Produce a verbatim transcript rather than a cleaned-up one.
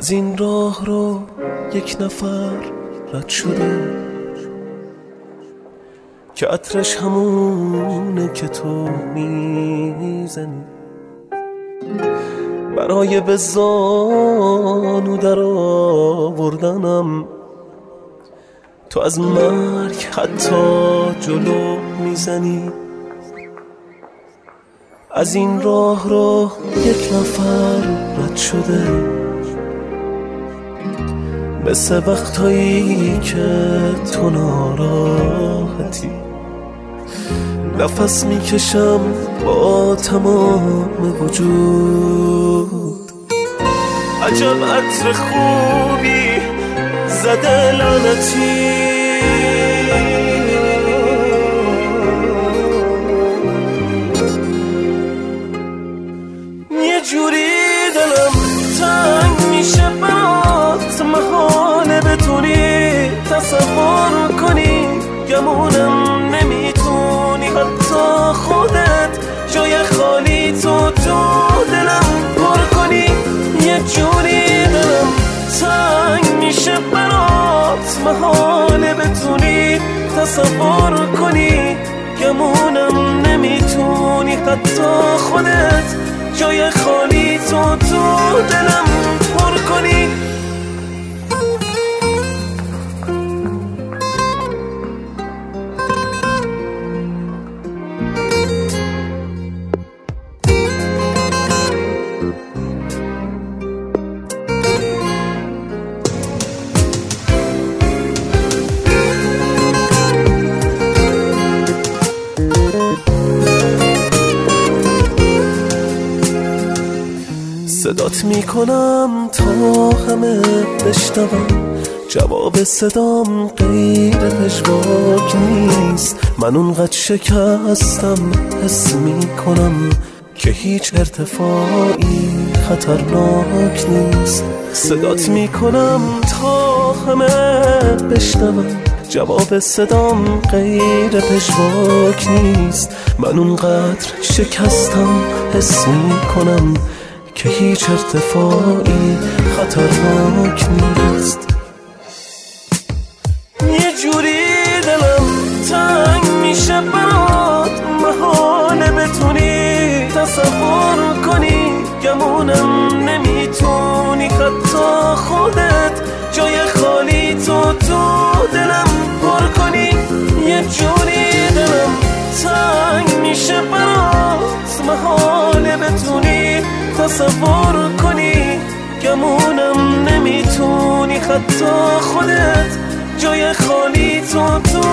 از این راه رو یک نفر رد شده که عطرش همونه که تو میزنی، برای به زانو در آوردنم تو از مرگ حتی جلو میزنی. از این راه رو یک نفر رد شده، مثل وقتایی که تو ناراحتی، نفس میکشم با تمام وجود. عجب عطر خوبی زده لعنتی، یه جوری دلم تنگ میشه برات، محاله بتونی تصور کنی، گمونم نمیتونی حتی خودت جای خالی تو تو دلم پر کنی. یه جوری دلم تنگ میشه برات، محاله بتونی تصور کنی، گمونم نمیتونی حتی خودت جای خالی تو تو دلم پر کنی. صدات میکنم تا همه بشنوم، جواب صدام غیر پژواک نیست. من اونقدر شکستم حس میکنم که هیچ ارتفاعی خطرناک نیست. صدات میکنم تا همه بشنوم، جواب صدام غیر پژواک نیست. من اونقدر شکستم حس میکنم که هیچ ارتفاعی خطرناک نیست. یه جوری دلم تنگ میشه برات، محاله بتونی تصور کنی، گمونم نمیتونی حتی خودت جای خالی تو تو دلم پر کنی. یه جوری دلم تنگ میشه برات، محاله بتونی تصور کنی، گمونم نمیتونی حتی خودت جای خالی تو تو